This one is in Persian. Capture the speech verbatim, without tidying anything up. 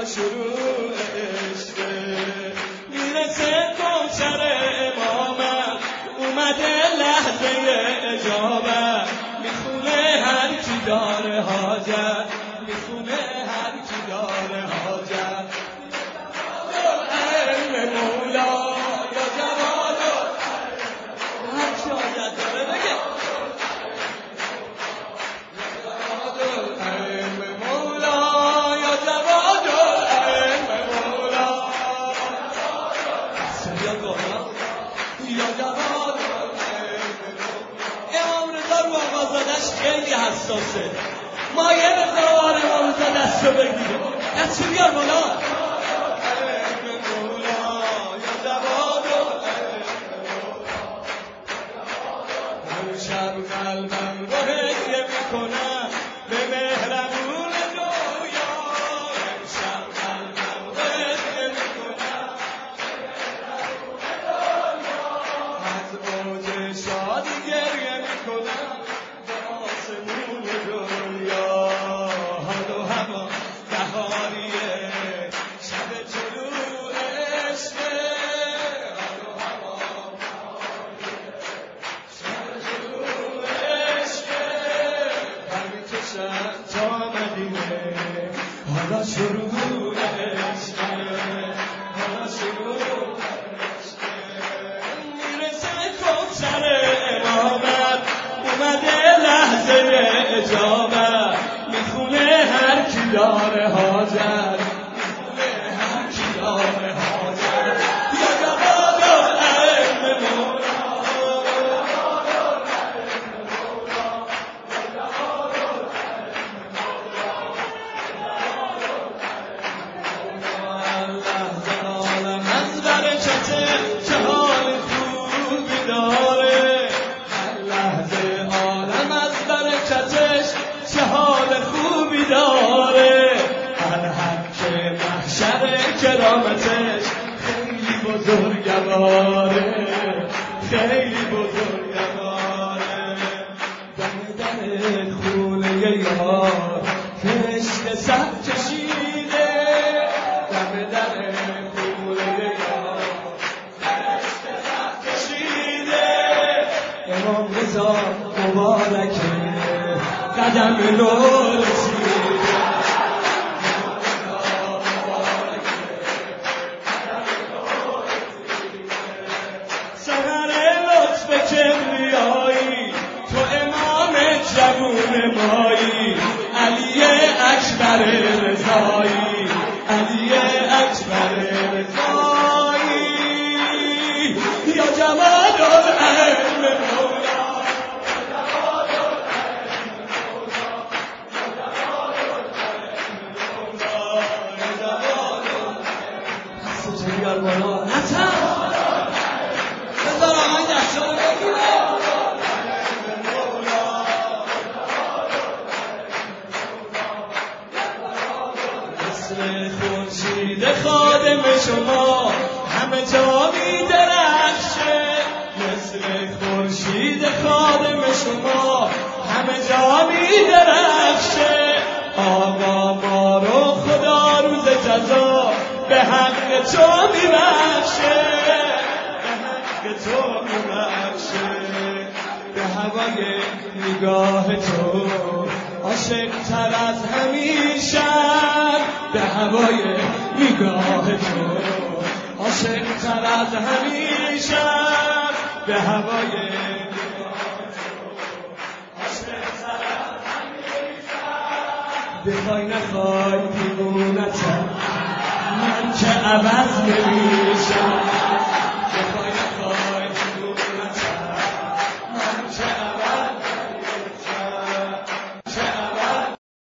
حالا شروع عشقه میرسه کوثر امامت اومده لحظه اجابت میخونه هر کی داره حاجت میخونه هر کی داره حاجت علم مولا یا جواد هر کی حاجت داره بگه علم مولا یا جواد علم مولا سریا گونا یا جواد امام رضا رو آقازادش خیلی حساسه مایه بزار امام رضا دست رو بگیره دست رو بیار بالا شب قلبم رو هدیه میکنم به مهربون رویا شب قلبم رو هدیه میکنم از اوج شادی گریه میکنم به آسمون دنیا حال و هوا بهاریه شب طلوع عشقه حال و هوا بهاریه شب طلوع عشقه برمی کشم تا مدینه حالا شروع عشقه حالا شروع کوثر امامت اومده لحظه اجابت میخونه هر کی داره حاجت میخونه هر کی داره حاجت یا جواد علم مولا الله زلالم از برکت چه حال خوبی داره هر لحظه عالم از برکتش چه حال خوبی داره هر حق محشر کرامتش خیلی بزرگواره خیلی بزرگواره دم در خونه یار کشت صف کشیده دم در خونه یار کشت صف کشیده امام رضا مبارکه قدم نور رسیده سحر لطف کبریایی تو امام جوون مایی علی اکبر رضایی علی اکبر رضایی یا جمال العلم مولا بیار بالا نتم بذار آقای دستشو بگیره مثل خورشید خادم شما همه جا می درخشه مثل خورشید خادم شما همه جا می درخشه آقا ما رو خدا روز جزا به حق تو میبخشه به حق تو میبخشه به هوای نگاه تو عاشق تر از همیشه به هوای نگاه تو عاشق تر از همیشه به هوای نگاه تو عاشق تر از همیشه بخوای نخوای دیوونتم من که عوض نمیشم